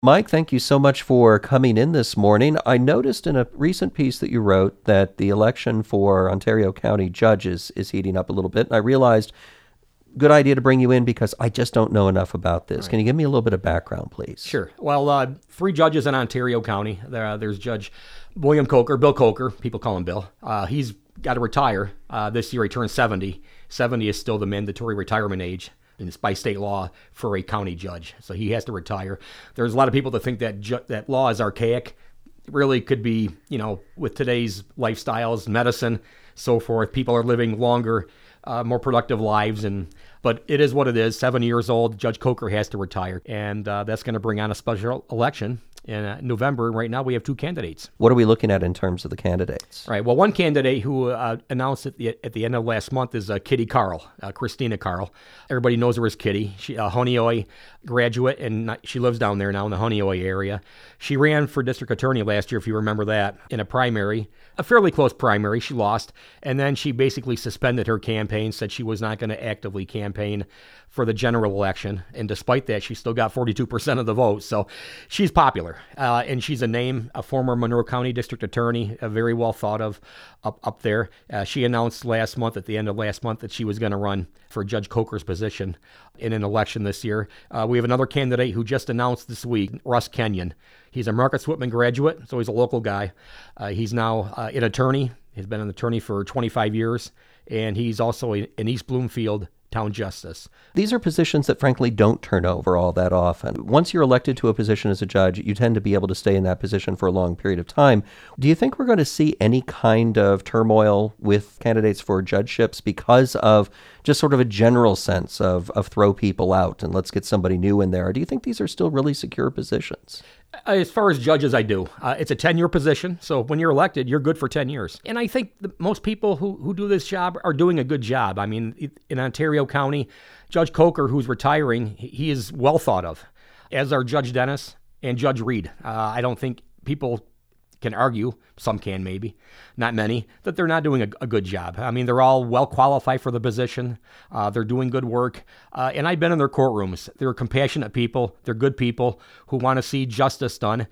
Mike, thank you so much for coming in this morning. I noticed in a recent piece that you wrote that the election for Ontario County judges is heating up a little bit. And I realized, good idea to bring you in because I just don't know enough about this. Can you give me a little bit of background, please? Sure. Well, three judges in Ontario County. There's Judge William Coker, Bill Coker. People call him Bill. He's got to retire this year. He turns 70. 70 is still the mandatory retirement age. And it's by state law for a county judge. So he has to retire. There's a lot of people that think that that law is archaic. It really could be, with today's lifestyles, medicine, so forth. People are living longer, more productive lives. But it is what it is. 7 years old, Judge Coker has to retire. And that's going to bring on a special election in November. Right now, we have two candidates. What are we looking at in terms of the candidates? Right. Well, one candidate who announced at the end of last month is Kitty Carl, Christina Carl. Everybody knows her as Kitty. She a Honeoye graduate, and she lives down there now in the Honeoye area. She ran for district attorney last year, if you remember that, in a primary, a fairly close primary. She lost, and then she basically suspended her campaign, said she was not going to actively campaign for the general election. And despite that, she still got 42% of the vote. So she's popular. And she's a former Monroe County district attorney, very well thought of up there. She announced at the end of last month, that she was going to run for Judge Coker's position in an election this year. We have another candidate who just announced this week, Russ Kenyon. He's a Marcus Whitman graduate, so he's a local guy. He's now an attorney. He's been an attorney for 25 years, and he's also an East Bloomfield town justice. These are positions that frankly don't turn over all that often. Once you're elected to a position as a judge, you tend to be able to stay in that position for a long period of time. Do you think we're going to see any kind of turmoil with candidates for judgeships because of just sort of a general sense of throw people out and let's get somebody new in there? Or do you think these are still really secure positions? As far as judges, I do. It's a 10-year position, so when you're elected, you're good for 10 years. And I think most people who do this job are doing a good job. I mean, in Ontario County, Judge Coker, who's retiring, he is well thought of, as are Judge Dennis and Judge Reed. I don't think people can argue, some can maybe, not many, that they're not doing a good job. I mean, they're all well qualified for the position. They're doing good work. And I've been in their courtrooms. They're compassionate people. They're good people who want to see justice done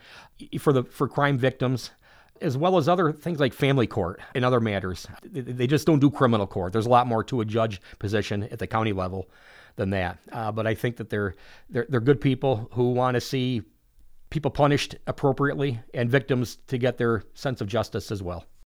for crime victims, as well as other things like family court and other matters. They just don't do criminal court. There's a lot more to a judge position at the county level than that. But I think that they're good people who want to see people punished appropriately and victims to get their sense of justice as well.